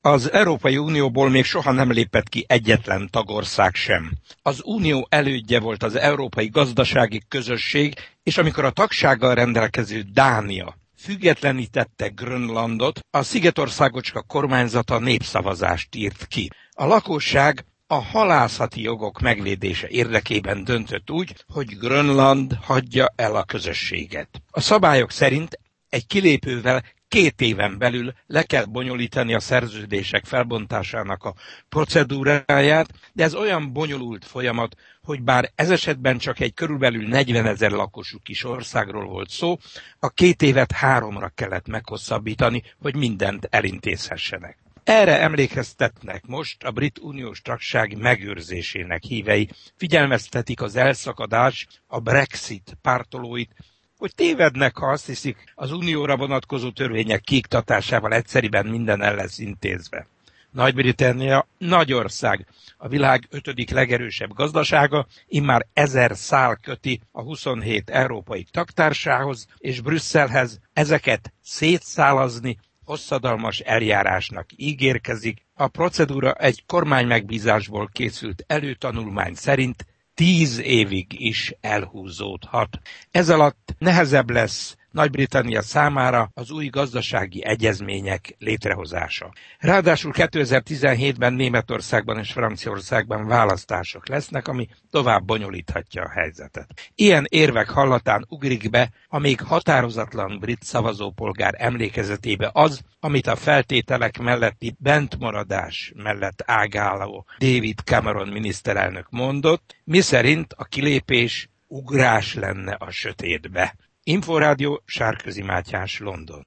Az Európai Unióból még soha nem lépett ki egyetlen tagország sem. Az Unió elődje volt az Európai Gazdasági Közösség, és amikor a tagsággal rendelkező Dánia függetlenítette Grönlandot, a szigetországocska kormányzata népszavazást írt ki. A lakosság a halászati jogok megvédése érdekében döntött úgy, hogy Grönland hagyja el a közösséget. A szabályok szerint egy kilépővel 2 éven belül le kell bonyolítani a szerződések felbontásának a procedúráját, de ez olyan bonyolult folyamat, hogy bár ez esetben csak egy körülbelül 40 000 lakosú kis országról volt szó, a 2 évet 3-ra kellett meghosszabbítani, hogy mindent elintézhessenek. Erre emlékeztetnek most a brit uniós tagság megőrzésének hívei, figyelmeztetik az elszakadás, a Brexit pártolóit, hogy tévednek, ha azt hiszik, az unióra vonatkozó törvények kiiktatásával egyszeriben minden el lesz intézve. Nagy-Britannia nagy ország, a világ 5. legerősebb gazdasága, immár 1000 szál köti a 27 európai tagtársához és Brüsszelhez, ezeket szétszálazni hosszadalmas eljárásnak ígérkezik. A procedúra egy kormánymegbízásból készült előtanulmány szerint 10 évig is elhúzódhat. Ez alatt nehezebb lesz Nagy-Britannia számára az új gazdasági egyezmények létrehozása. Ráadásul 2017-ben Németországban és Franciaországban választások lesznek, ami tovább bonyolíthatja a helyzetet. Ilyen érvek hallatán ugrik be a még határozatlan brit szavazópolgár emlékezetébe az, amit a feltételek melletti bentmaradás mellett ágáló David Cameron miniszterelnök mondott, miszerint a kilépés ugrás lenne a sötétbe. Inforádió, Sárközi Mátyás, London.